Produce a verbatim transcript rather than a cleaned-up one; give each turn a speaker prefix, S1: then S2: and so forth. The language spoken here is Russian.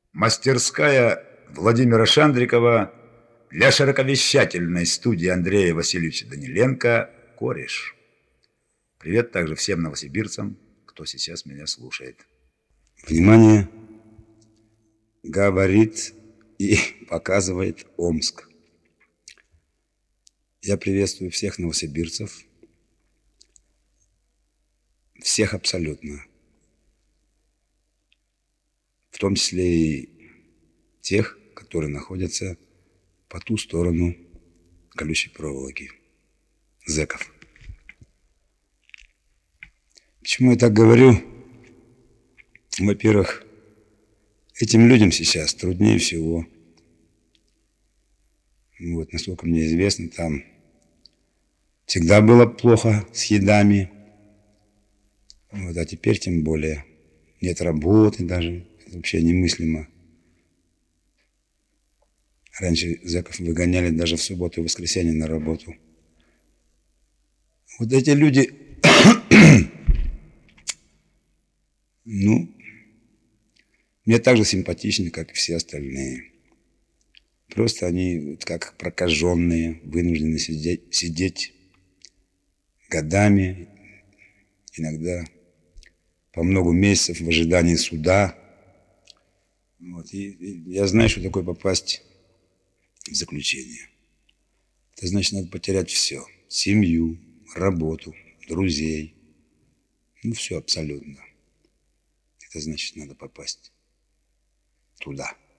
S1: Мастерская Владимира Шандрикова для широковещательной студии Андрея Васильевича Даниленко «Кореш». Привет также всем новосибирцам, кто сейчас меня слушает.
S2: Внимание! Говорит и показывает Омск. Я приветствую всех новосибирцев, всех абсолютно, в том числе и тех, которые находятся по ту сторону колючей проволоки, зэков. Почему я так говорю? Во-первых, этим людям сейчас труднее всего. Вот, насколько мне известно, там всегда было плохо с едами. Вот, а теперь тем более. Нет работы даже. Это вообще немыслимо. Раньше зэков выгоняли даже в субботу и воскресенье на работу. Вот эти люди, ну, мне так же симпатичны, как и все остальные. Просто они, вот как прокаженные, вынуждены сидеть, сидеть годами, иногда по много месяцев в ожидании суда. Вот. И, и я знаю, что такое попасть в заключение. Это значит, надо потерять все. Семью, работу, друзей. Ну, все абсолютно. Это значит, надо попасть туда.